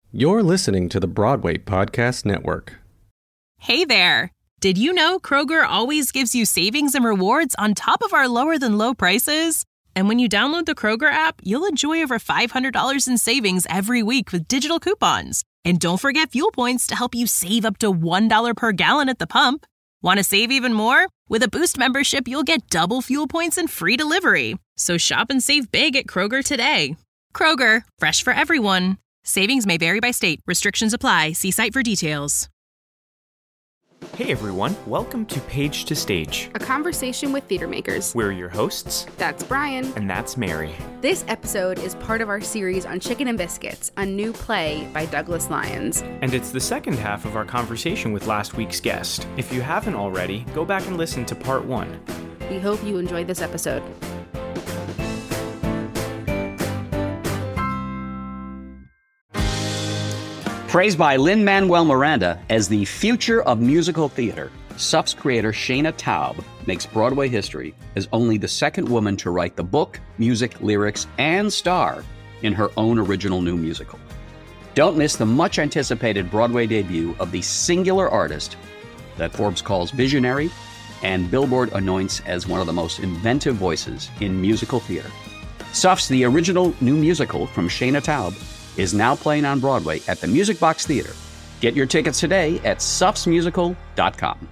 You're listening to the Broadway Podcast Network. Hey there! Did you know Kroger always gives you savings and rewards on top of our lower-than-low prices? And when you download the Kroger app, you'll enjoy over $500 in savings every week with digital coupons. And don't forget fuel points to help you save up to $1 per gallon at the pump. Want to save even more? With a Boost membership, you'll get double fuel points and free delivery. So shop and save big at Kroger today. Kroger, fresh for everyone. Savings may vary by state. Restrictions apply. See site for details. Hey everyone, welcome to Page to Stage, a conversation with theater makers. We're your hosts. That's Brian. And that's Mary. This episode is part of our series on Chicken and Biscuits, a new play by Douglas Lyons. And it's the second half of our conversation with last week's guest. If you haven't already, go back and listen to part 1. We hope you enjoyed this episode. Praised by Lin-Manuel Miranda as the future of musical theater, SUF's creator Shaina Taub makes Broadway history as only the second woman to write the book, music, lyrics, and star in her own original new musical. Don't miss the much-anticipated Broadway debut of the singular artist that Forbes calls visionary and Billboard anoints as one of the most inventive voices in musical theater. SUF's The Original New Musical from Shaina Taub is now playing on Broadway at the Music Box Theater. Get your tickets today at sufsmusical.com.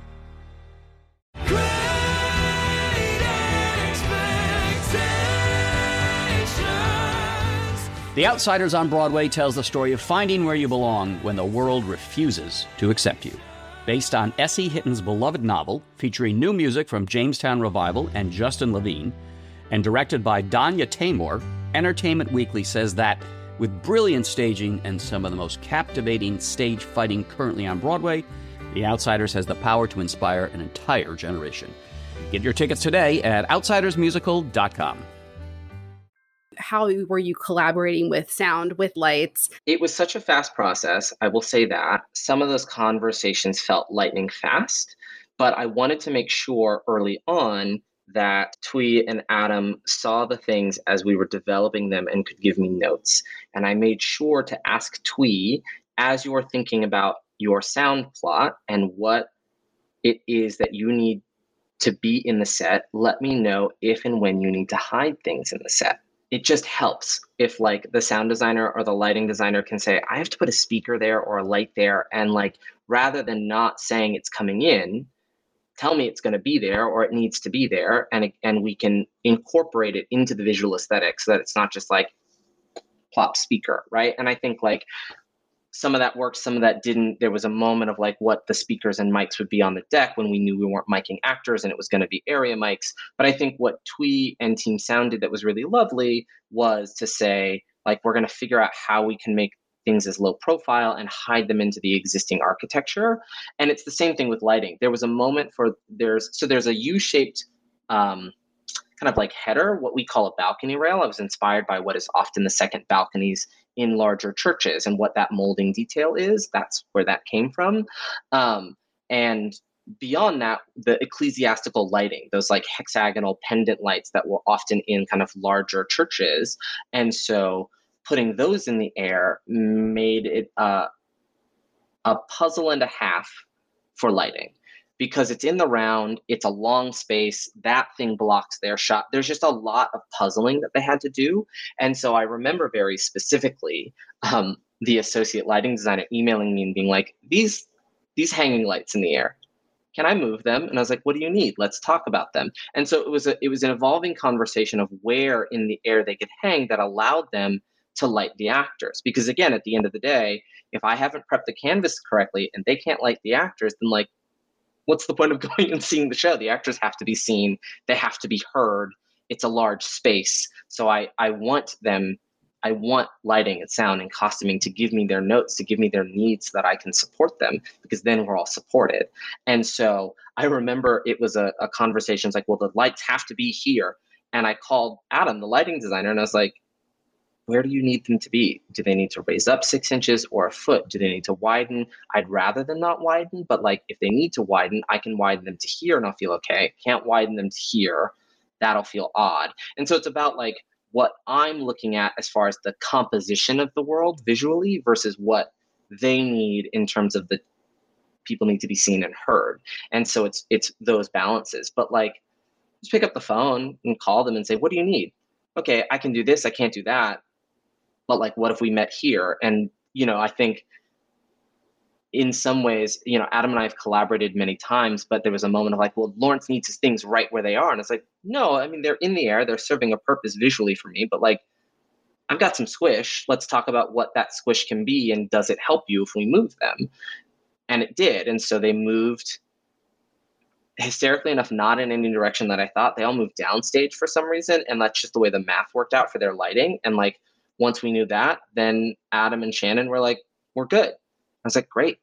The Outsiders on Broadway tells the story of finding where you belong when the world refuses to accept you. Based on S.E. Hitton's beloved novel, featuring new music from Jamestown Revival and Justin Levine, and directed by Danya Taymor, Entertainment Weekly says that with brilliant staging and some of the most captivating stage fighting currently on Broadway, The Outsiders has the power to inspire an entire generation. Get your tickets today at outsidersmusical.com. How were you collaborating with sound, with lights? It was such a fast process, I will say that. Some of those conversations felt lightning fast, but I wanted to make sure early on that Twee and Adam saw the things as we were developing them and could give me notes. And I made sure to ask Twee, as you're thinking about your sound plot and what it is that you need to be in the set, let me know if and when you need to hide things in the set. It just helps if like the sound designer or the lighting designer can say, I have to put a speaker there or a light there. And like, rather than not saying it's coming in, tell me it's going to be there or it needs to be there, and we can incorporate it into the visual aesthetic so that it's not just like plop speaker, right? And I think like some of that worked, some of that didn't. There was a moment of like what the speakers and mics would be on the deck when we knew we weren't miking actors and it was going to be area mics. But I think what Twee and Team Sound did that was really lovely was to say, like, we're going to figure out how we can make things as low profile and hide them into the existing architecture. And it's the same thing with lighting. There was a moment there's a U-shaped kind of like header, what we call a balcony rail. I was inspired by what is often the second balconies in larger churches and what that molding detail is. That's where that came from. And beyond that, the ecclesiastical lighting, those like hexagonal pendant lights that were often in kind of larger churches. And so putting those in the air made it a puzzle and a half for lighting, because it's in the round, it's a long space, that thing blocks their shot. There's just a lot of puzzling that they had to do. And so I remember very specifically the associate lighting designer emailing me and being like, these hanging lights in the air, can I move them? And I was like, what do you need? Let's talk about them. And so it was an evolving conversation of where in the air they could hang that allowed them to light the actors. Because again, at the end of the day, if I haven't prepped the canvas correctly and they can't light the actors, then like, what's the point of going and seeing the show? The actors have to be seen. They have to be heard. It's a large space. So I want lighting and sound and costuming to give me their notes, to give me their needs so that I can support them, because then we're all supported. And so I remember it was a conversation. It's like, well, the lights have to be here. And I called Adam, the lighting designer, and I was like, where do you need them to be? Do they need to raise up 6 inches or a foot? Do they need to widen? I'd rather them not widen, but like if they need to widen, I can widen them to here and I'll feel okay. Can't widen them to here, that'll feel odd. And so it's about like what I'm looking at as far as the composition of the world visually versus what they need in terms of the people need to be seen and heard. And so it's those balances. But like, just pick up the phone and call them and say, what do you need? Okay, I can do this, I can't do that. But like, what if we met here? And, I think in some ways, Adam and I have collaborated many times, but there was a moment of like, well, Lawrence needs his things right where they are. And it's like, no, I mean, they're in the air, they're serving a purpose visually for me, but like, I've got some squish. Let's talk about what that squish can be. And does it help you if we move them? And it did. And so they moved hysterically enough, not in any direction that I thought. They all moved downstage for some reason. And that's just the way the math worked out for their lighting. And like, once we knew that, then Adam and Shannon were like, we're good. I was like, great.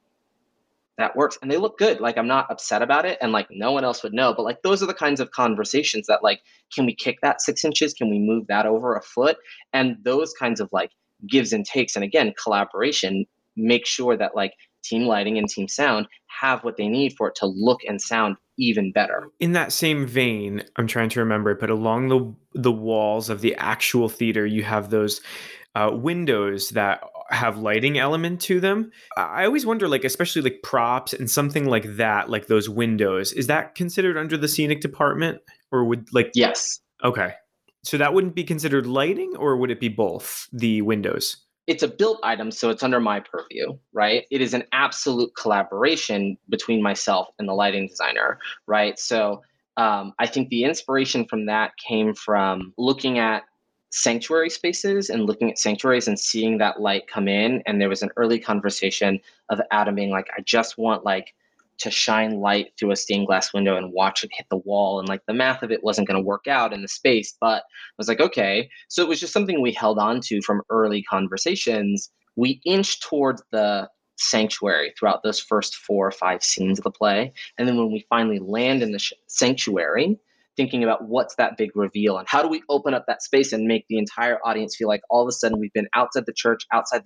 That works. And they look good. Like, I'm not upset about it. And like, no one else would know. But like, those are the kinds of conversations that like, can we kick that 6 inches? Can we move that over a foot? And those kinds of like gives and takes. And again, collaboration, make sure that like team lighting and team sound have what they need for it to look and sound even better. In that same vein, I'm trying to remember it, but along the walls of the actual theater, you have those windows that have lighting element to them. I always wonder, like, especially like props and something like that, like those windows, is that considered under the scenic department, or would like? Yes. Okay. So that wouldn't be considered lighting, or would it be both, the windows? It's a built item, so it's under my purview, right? It is an absolute collaboration between myself and the lighting designer, right? So I think the inspiration from that came from looking at sanctuary spaces and looking at sanctuaries and seeing that light come in. And there was an early conversation of Adam being like, I just want like to shine light through a stained glass window and watch it hit the wall. And like the math of it wasn't going to work out in the space, but I was like, okay. So it was just something we held on to from early conversations. We inched towards the sanctuary throughout those first 4 or 5 scenes of the play. And then when we finally land in the sanctuary, thinking about what's that big reveal and how do we open up that space and make the entire audience feel like all of a sudden we've been outside the church,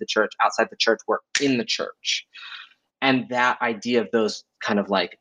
we're in the church. And that idea of those kind of like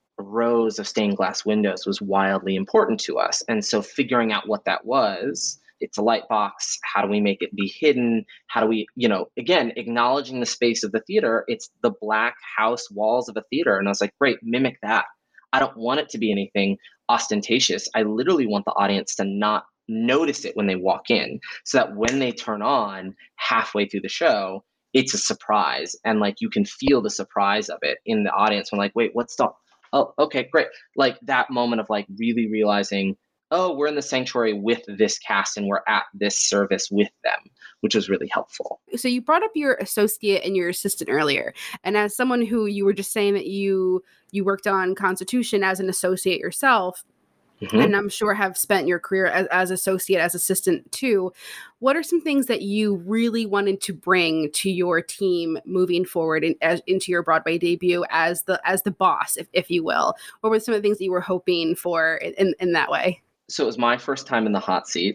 rows of stained glass windows was wildly important to us. And so figuring out what that was, it's a light box. How do we make it be hidden? How do we, again, acknowledging the space of the theater, it's the black house walls of a theater. And I was like, great, mimic that. I don't want it to be anything ostentatious. I literally want the audience to not notice it when they walk in, so that when they turn on halfway through the show, it's a surprise. And like, you can feel the surprise of it in the audience. I'm like, wait, what's the, oh, okay, great. Like that moment of like really realizing, oh, we're in the sanctuary with this cast and we're at this service with them, which was really helpful. So you brought up your associate and your assistant earlier. And as someone who you were just saying that you worked on Constitution as an associate yourself, and I'm sure have spent your career as associate, as assistant too. What are some things that you really wanted to bring to your team moving forward into your Broadway debut as the boss, if you will? What were some of the things that you were hoping for in that way? So it was my first time in the hot seat,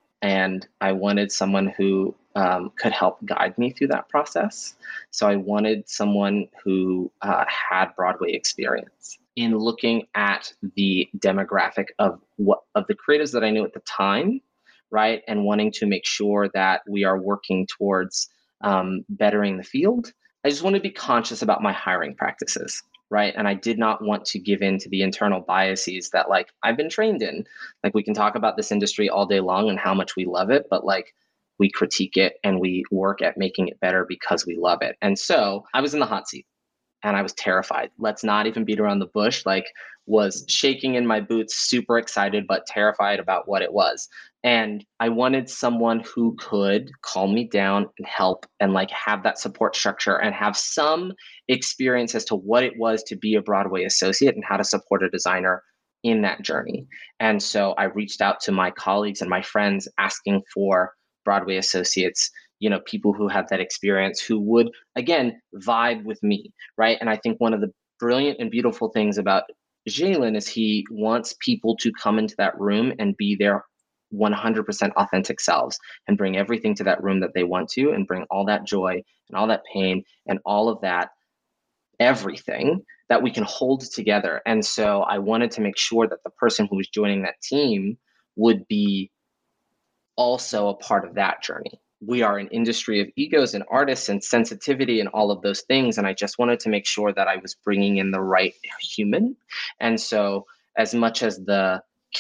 and I wanted someone who could help guide me through that process. So I wanted someone who had Broadway experience. In looking at the demographic of the creatives that I knew at the time, right, and wanting to make sure that we are working towards bettering the field, I just want to be conscious about my hiring practices, right? And I did not want to give in to the internal biases that like I've been trained in. Like, we can talk about this industry all day long and how much we love it, but like we critique it and we work at making it better because we love it. And so I was in the hot seat. And I was terrified. Let's not even beat around the bush. Like, was shaking in my boots, super excited, but terrified about what it was. And I wanted someone who could calm me down and help and like have that support structure and have some experience as to what it was to be a Broadway associate and how to support a designer in that journey. And so I reached out to my colleagues and my friends asking for Broadway associates, people who have that experience, who would, again, vibe with me, right? And I think one of the brilliant and beautiful things about Jalen is he wants people to come into that room and be their 100% authentic selves and bring everything to that room that they want to, and bring all that joy and all that pain and all of that, everything that we can hold together. And so I wanted to make sure that the person who was joining that team would be also a part of that journey. We are an industry of egos and artists and sensitivity and all of those things. And I just wanted to make sure that I was bringing in the right human. And so, as much as the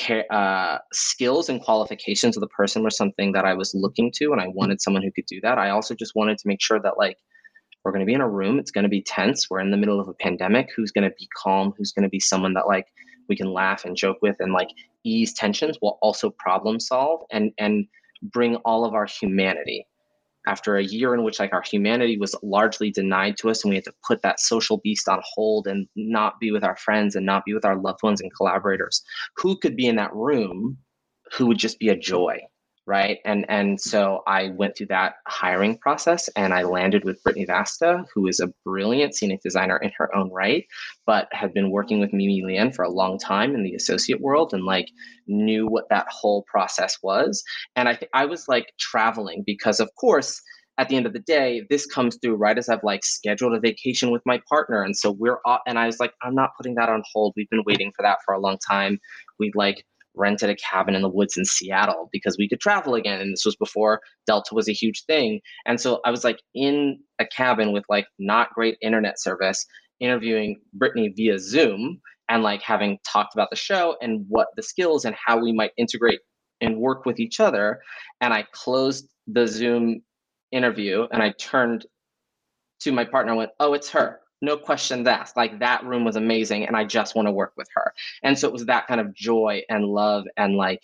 skills and qualifications of the person were something that I was looking to, and I wanted someone who could do that, I also just wanted to make sure that, like, we're going to be in a room. It's going to be tense. We're in the middle of a pandemic. Who's going to be calm? Who's going to be someone that, like, we can laugh and joke with and, like, ease tensions while also problem solve and bring all of our humanity. After a year in which, like, our humanity was largely denied to us and we had to put that social beast on hold and not be with our friends and not be with our loved ones and collaborators, who could be in that room who would just be a joy, right? And so I went through that hiring process and I landed with Brittany Vasta, who is a brilliant scenic designer in her own right, but had been working with Mimi Lian for a long time in the associate world and, like, knew what that whole process was. And I was, like, traveling because, of course, at the end of the day, this comes through right as I've, like, scheduled a vacation with my partner. And so and I was like, I'm not putting that on hold. We've been waiting for that for a long time. We'd, like, rented a cabin in the woods in Seattle because we could travel again. And this was before Delta was a huge thing. And so I was, like, in a cabin with, like, not great internet service, interviewing Brittany via Zoom and, like, having talked about the show and what the skills and how we might integrate and work with each other. And I closed the Zoom interview and I turned to my partner and went, oh, it's her. No questions asked. Like, that room was amazing and I just want to work with her. And so it was that kind of joy and love and, like,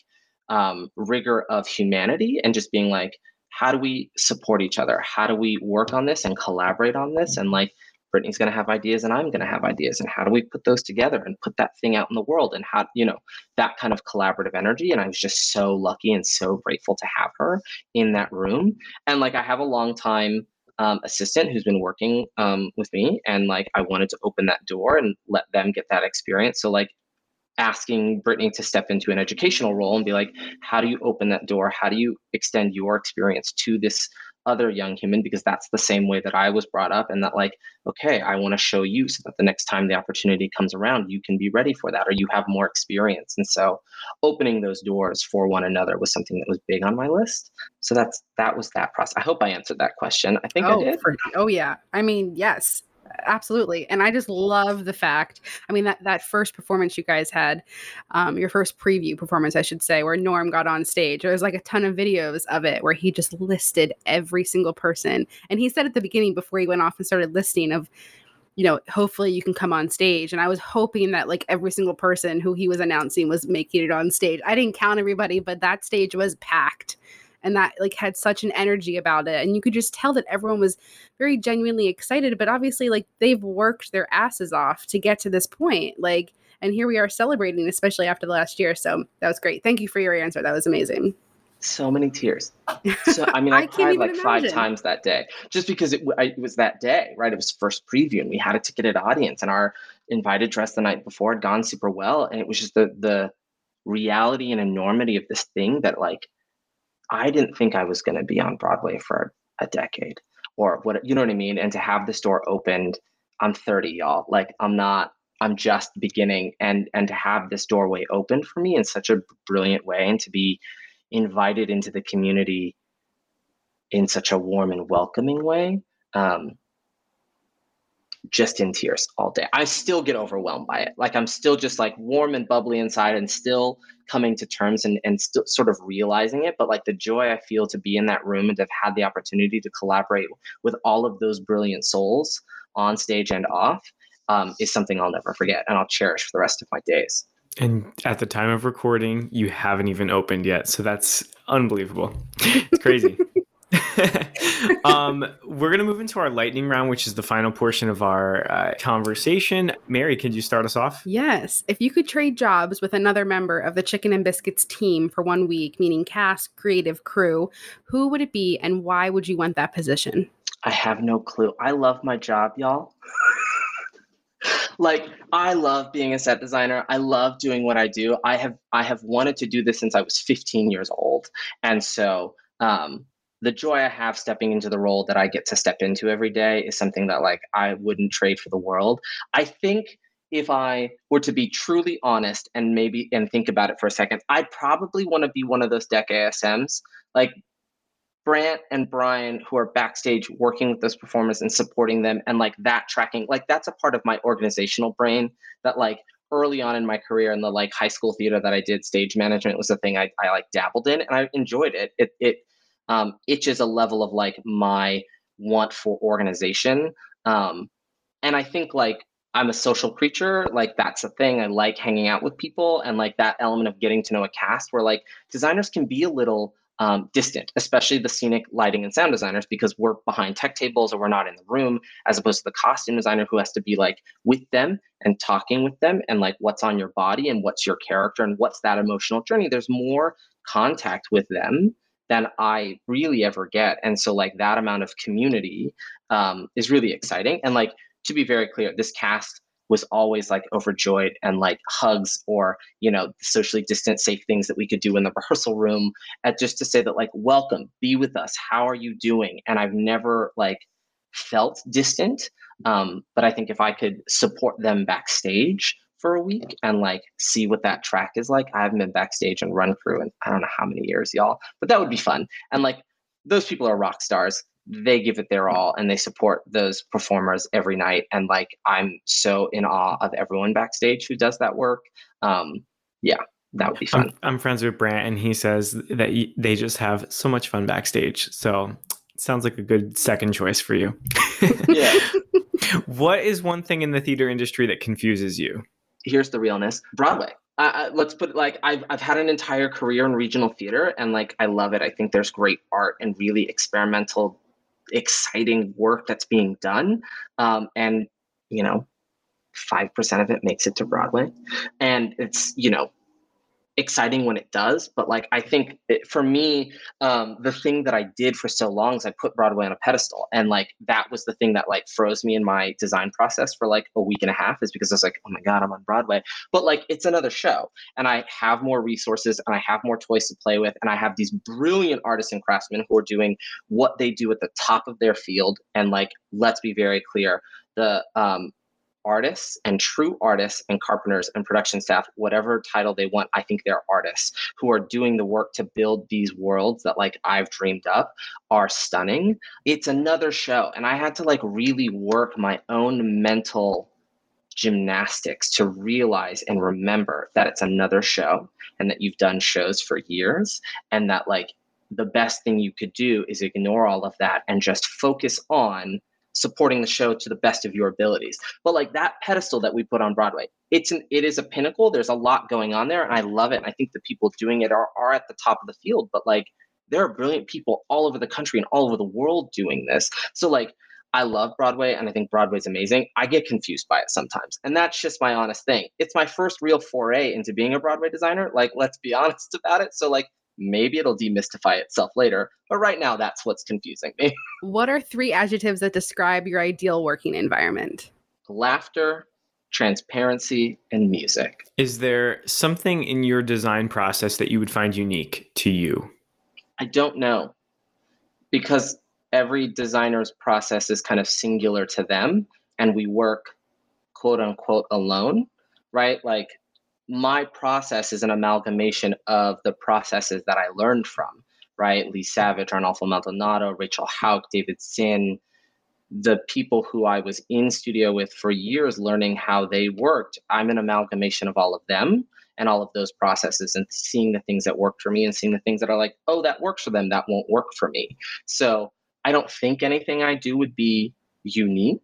rigor of humanity and just being like, how do we support each other? How do we work on this and collaborate on this? And, like, Brittany's going to have ideas and I'm going to have ideas. And how do we put those together and put that thing out in the world? And how, that kind of collaborative energy. And I was just so lucky and so grateful to have her in that room. And, like, I have a long time assistant who's been working with me, and, like, I wanted to open that door and let them get that experience. So, like, asking Brittany to step into an educational role and be like, how do you open that door? How do you extend your experience to this other young human? Because that's the same way that I was brought up, and that, like, okay, I want to show you so that the next time the opportunity comes around, you can be ready for that, or you have more experience. And so opening those doors for one another was something that was big on my list. So that was that process. I hope I answered that question. I think I did. Yeah. I mean, yes. Absolutely. And I just love the fact, I mean, that first performance you guys had, your first preview performance, I should say, where Norm got on stage, there was, like, a ton of videos of it where he just listed every single person. And he said at the beginning, before he went off and started listing, of, hopefully you can come on stage. And I was hoping that, like, every single person who he was announcing was making it on stage. I didn't count everybody, but that stage was packed. And that, like, had such an energy about it. And you could just tell that everyone was very genuinely excited. But obviously, like, they've worked their asses off to get to this point. Like, and here we are celebrating, especially after the last year. So that was great. Thank you for your answer. That was amazing. So many tears. So, I mean, I cried like imagine. 5 times that day, just because it was that day, right? It was first preview and we had a ticketed audience and our invited dress the night before had gone super well. And it was just the reality and enormity of this thing that, like, I didn't think I was going to be on Broadway for a decade or what, you know what I mean? And to have this door opened, I'm 30, y'all. Like, I'm just beginning, and to have this doorway opened for me in such a brilliant way and to be invited into the community in such a warm and welcoming way, just in tears all day. I still get overwhelmed by it. Like, I'm still just, like, warm and bubbly inside and still coming to terms and still sort of realizing it. But, like, the joy I feel to be in that room and to have had the opportunity to collaborate with all of those brilliant souls on stage and off is something I'll never forget and I'll cherish for the rest of my days. And at the time of recording, you haven't even opened yet. So that's unbelievable. It's crazy. We're going to move into our lightning round, which is the final portion of our conversation. Mary, could you start us off? Yes. If you could trade jobs with another member of the Chicken and Biscuits team for 1 week, meaning cast, creative, crew, who would it be and why would you want that position? I have no clue. I love my job, y'all. Like, I love being a set designer. I love doing what I do. I have wanted to do this since I was 15 years old. And so the joy I have stepping into the role that I get to step into every day is something that, like, I wouldn't trade for the world. I think if I were to be truly honest and think about it for a second, I'd probably want to be one of those deck ASMs, like Brant and Brian, who are backstage working with those performers and supporting them, and like that tracking, like that's a part of my organizational brain that like early on in my career in the like high school theater that I did, stage management was a thing I like dabbled in, and I enjoyed it. It itches a level of like my want for organization. And I think like I'm a social creature, like that's a thing. I like hanging out with people, and like that element of getting to know a cast where like designers can be a little distant, especially the scenic lighting and sound designers, because we're behind tech tables or we're not in the room, as opposed to the costume designer who has to be like with them and talking with them and like what's on your body and what's your character and what's that emotional journey. There's more contact with them than I really ever get. And so like that amount of community is really exciting. And like, to be very clear, this cast was always like overjoyed and like hugs or, you know, socially distant safe things that we could do in the rehearsal room, at just to say that like, welcome, be with us. How are you doing? And I've never like felt distant. But I think if I could support them backstage for a week and like see what that track is like, I haven't been backstage and run crew in I don't know how many years, y'all, but that would be fun. And like, those people are rock stars. They give it their all and they support those performers every night. And like, I'm so in awe of everyone backstage who does that work. Yeah, that would be fun. I'm friends with Brant, and he says that they just have so much fun backstage. So it sounds like a good second choice for you. Yeah. What is one thing in the theater industry that confuses you? Here's the realness. Broadway. Let's put it like I've had an entire career in regional theater, and like I love it. I think there's great art and really experimental, exciting work that's being done. And you know, 5% of it makes it to Broadway, and it's, you know, exciting when it does. But like, I think for me, the thing that I did for so long is I put Broadway on a pedestal, and like that was the thing that like froze me in my design process for like a week and a half, is because I was like, oh my God, I'm on Broadway. But like, it's another show, and I have more resources and I have more toys to play with, and I have these brilliant artists and craftsmen who are doing what they do at the top of their field. And like, let's be very clear, the artists and true artists and carpenters and production staff, whatever title they want, I think they're artists who are doing the work to build these worlds that like I've dreamed up, are stunning. It's another show, and I had to like really work my own mental gymnastics to realize and remember that it's another show, and that you've done shows for years, and that like the best thing you could do is ignore all of that and just focus on supporting the show to the best of your abilities. But like that pedestal that we put on Broadway, it is a pinnacle. There's a lot going on there, and I love it. And I think the people doing it are at the top of the field, but like there are brilliant people all over the country and all over the world doing this. So like, I love Broadway, and I think Broadway's amazing. I get confused by it sometimes, and that's just my honest thing. It's my first real foray into being a Broadway designer. Like, let's be honest about it. So like, maybe it'll demystify itself later, but right now that's what's confusing me. What are 3 adjectives that describe your ideal working environment? Laughter, transparency, and music. Is there something in your design process that you would find unique to you? I don't know, because every designer's process is kind of singular to them, and we work quote unquote alone, right? Like, my process is an amalgamation of the processes that I learned from, right? Lee Savage, Arnolfo Maldonado, Rachel Hauk, David Sin, the people who I was in studio with for years learning how they worked. I'm an amalgamation of all of them and all of those processes, and seeing the things that work for me and seeing the things that are like, oh, that works for them, that won't work for me. So I don't think anything I do would be unique.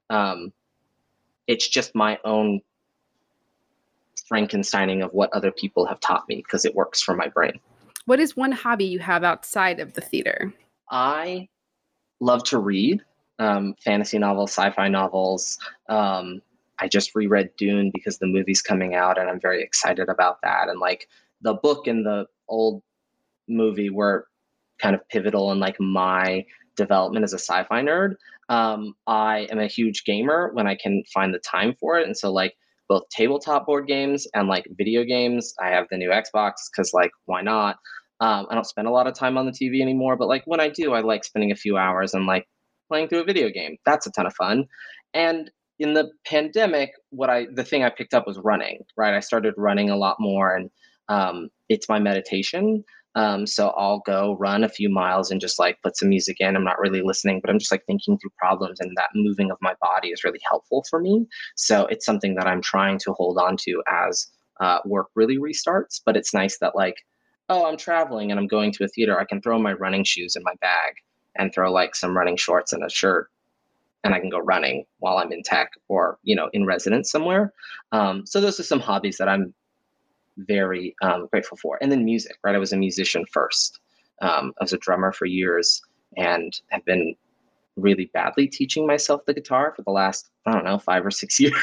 It's just my own Frankensteining of what other people have taught me, because it works for my brain. What is one hobby you have outside of the theater? I love to read fantasy novels, sci-fi novels. I just reread Dune because the movie's coming out, and I'm very excited about that. And like, the book and the old movie were kind of pivotal in like my development as a sci-fi nerd. I am a huge gamer when I can find the time for it. And so like, both tabletop board games and like video games. I have the new Xbox because like, why not? I don't spend a lot of time on the TV anymore, but like when I do, I like spending a few hours and like playing through a video game. That's a ton of fun. And in the pandemic, the thing I picked up was running, right? I started running a lot more, and it's my meditation. So I'll go run a few miles and just like put some music in. I'm not really listening, but I'm just like thinking through problems, and that moving of my body is really helpful for me. So it's something that I'm trying to hold on to as work really restarts. But it's nice that like, oh, I'm traveling and I'm going to a theater. I can throw my running shoes in my bag and throw like some running shorts and a shirt, and I can go running while I'm in tech or, in residence somewhere. So those are some hobbies that I'm very grateful for. And then music, right? I was a musician first. I was a drummer for years and have been really badly teaching myself the guitar for the last, 5 or 6 years.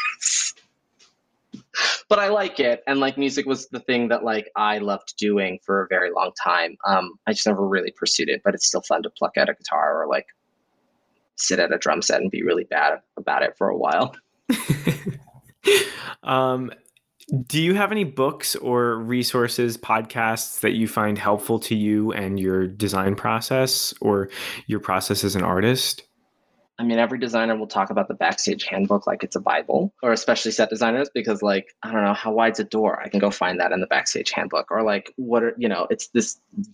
But I like it. And like music was the thing that like I loved doing for a very long time. I just never really pursued it, but it's still fun to pluck out a guitar or like sit at a drum set and be really bad about it for a while. Do you have any books or resources, podcasts that you find helpful to you and your design process or your process as an artist? I mean, every designer will talk about the Backstage Handbook like it's a Bible, or especially set designers, because like, I don't know, how wide's a door? I can go find that in the Backstage Handbook. Or like, it's this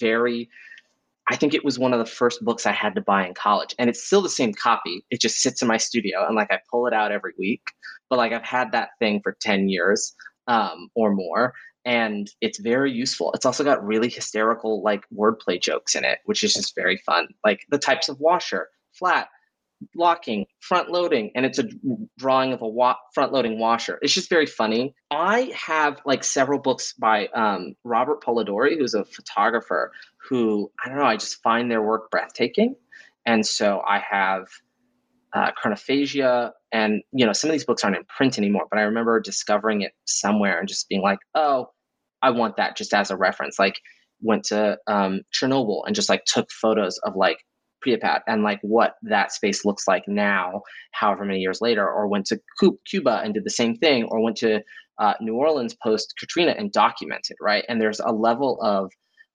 I think it was one of the first books I had to buy in college, and it's still the same copy. It just sits in my studio and like I pull it out every week, but like I've had that thing for 10 years or more. And it's very useful. It's also got really hysterical like wordplay jokes in it, which is just very fun. Like the types of washer, flat, locking, front loading, and it's a drawing of a front loading washer. It's just very funny. I have like several books by Robert Polidori, who's a photographer who, I don't know, I just find their work breathtaking. And so I have Chronophagia, and some of these books aren't in print anymore, but I remember discovering it somewhere and just being like, oh, I want that just as a reference. Like went to Chernobyl and just like took photos of like Pripyat and like what that space looks like now, however many years later, or went to Cuba and did the same thing, or went to New Orleans post Katrina and documented, right? And there's a level of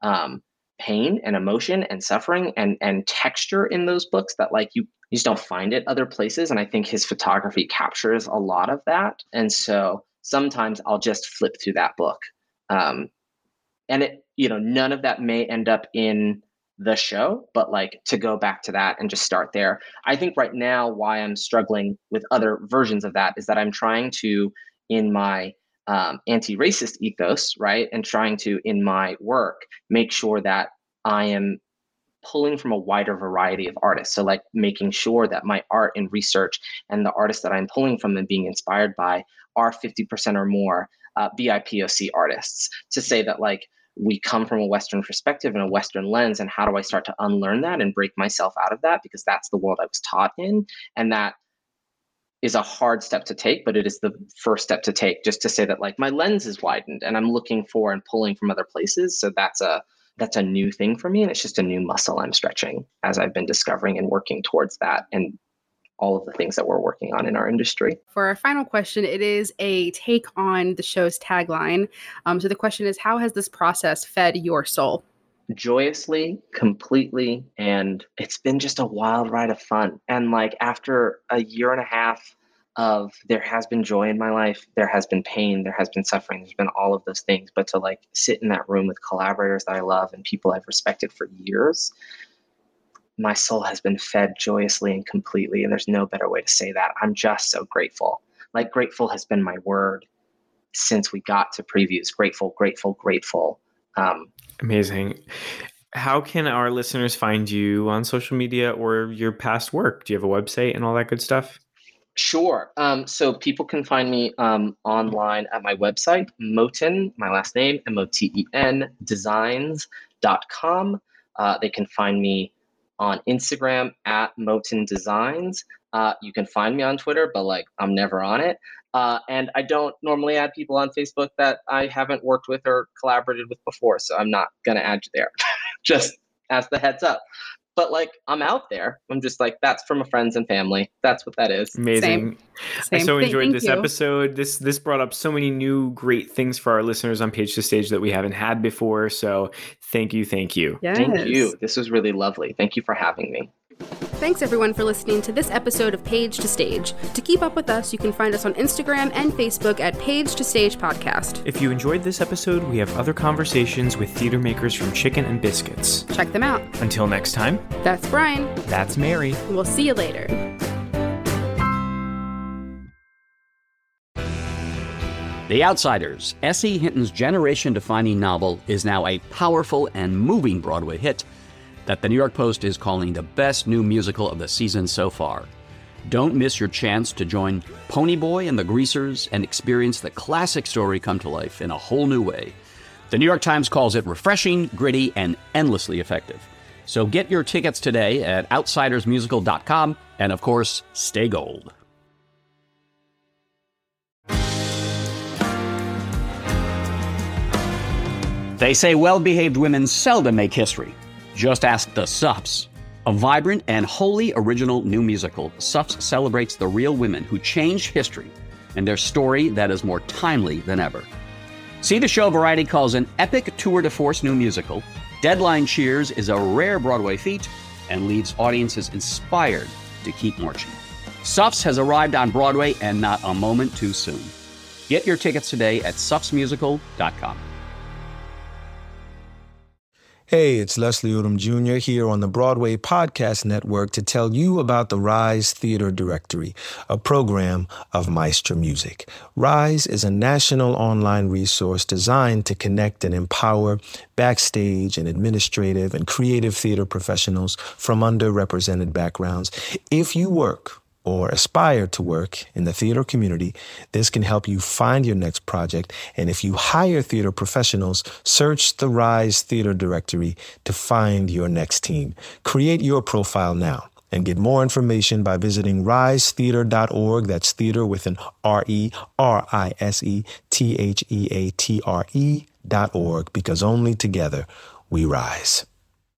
pain and emotion and suffering and texture in those books that like you just don't find it other places. And I think his photography captures a lot of that. And so sometimes I'll just flip through that book. And it, none of that may end up in the show, but like to go back to that and just start there. I think right now why I'm struggling with other versions of that is that I'm trying to, in my anti-racist ethos, right, and trying to, in my work, make sure that I am pulling from a wider variety of artists. So like making sure that my art and research and the artists that I'm pulling from and being inspired by are 50% or more BIPOC artists, to say that like we come from a Western perspective and a Western lens, and how do I start to unlearn that and break myself out of that, because that's the world I was taught in. And that is a hard step to take, but it is the first step to take, just to say that like my lens is widened and I'm looking for and pulling from other places. So that's a new thing for me, and it's just a new muscle I'm stretching as I've been discovering and working towards that, and all of the things that we're working on in our industry. For our final question, it is a take on the show's tagline. So the question is, how has this process fed your soul? Joyously, completely, and it's been just a wild ride of fun. And like after a year and a half of there has been joy in my life, there has been pain, there has been suffering, there's been all of those things, but to like sit in that room with collaborators that I love and people I've respected for years, my soul has been fed joyously and completely, and there's no better way to say that. I'm just so grateful. Like grateful has been my word since we got to previews. Grateful, grateful, grateful. Amazing. How can our listeners find you on social media or your past work? Do you have a website and all that good stuff? Sure. So people can find me online at my website, Moten, my last name, MOTEN, designs.com. They can find me on Instagram at Moten Designs. You can find me on Twitter, but like I'm never on it. And I don't normally add people on Facebook that I haven't worked with or collaborated with before. So I'm not going to add you there, just as the heads up. But like I'm out there. I'm just like, that's for my friends and family. That's what that is. Amazing. Same. I so enjoyed this you. episode. This brought up so many new great things for our listeners on Page to Stage that we haven't had before. So thank you. Yes. Thank you. This was really lovely. Thank you for having me. Thanks everyone for listening to this episode of Page to Stage. To keep up with us, you can find us on Instagram and Facebook at Page to Stage Podcast. If you enjoyed this episode, we have other conversations with theater makers from Chicken and Biscuits. Check them out. Until next time, That's Brian. that's Mary. We'll see you later. The Outsiders, S.E. Hinton's generation-defining novel, is now a powerful and moving Broadway hit that the New York Post is calling the best new musical of the season so far. Don't miss your chance to join Ponyboy and the Greasers and experience the classic story come to life in a whole new way. The New York Times calls it refreshing, gritty, and endlessly effective. So get your tickets today at outsidersmusical.com, and of course, stay gold. They say well-behaved women seldom make history. Just ask the Suffs. A vibrant and wholly original new musical, Suffs celebrates the real women who changed history and their story that is more timely than ever. See the show Variety calls an epic tour de force new musical. Deadline cheers is a rare Broadway feat and leaves audiences inspired to keep marching. Suffs has arrived on Broadway and not a moment too soon. Get your tickets today at suffsmusical.com. Hey, it's Leslie Odom Jr. here on the Broadway Podcast Network to tell you about the Rise Theater Directory, a program of Maestra Music. Rise is a national online resource designed to connect and empower backstage and administrative and creative theater professionals from underrepresented backgrounds. If you work or aspire to work in the theater community, this can help you find your next project. And if you hire theater professionals, search the Rise Theater Directory to find your next team. Create your profile now and get more information by visiting risetheater.org. That's theater with an RERISETHEATRE.org, because only together we rise.